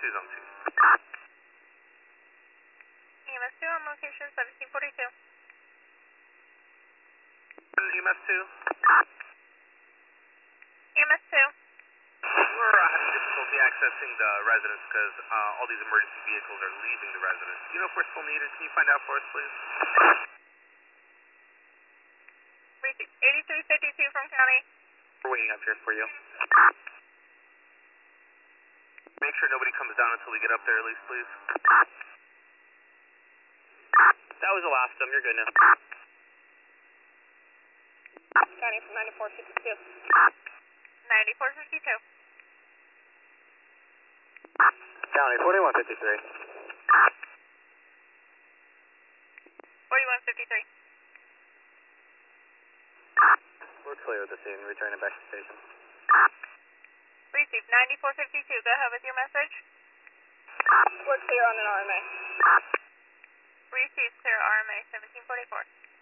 Zone 2. EMS 2 on location 1742. EMS 2. EMS 2. We're having difficulty accessing the residence because all these emergency vehicles are leaving the residence. Do you know if we're still needed? Can you find out for us, please? Received 8352 from county. We're waiting up here for you. Make sure nobody comes down until we get up there at least, please. That was the last of them. You're good now. County from 9452. 9452. County 4153. 4153. We're clear with the scene. Returning back to station. Received 9452. Go ahead with your message. We're clear on an RMA. Received, sir. RMA 1744.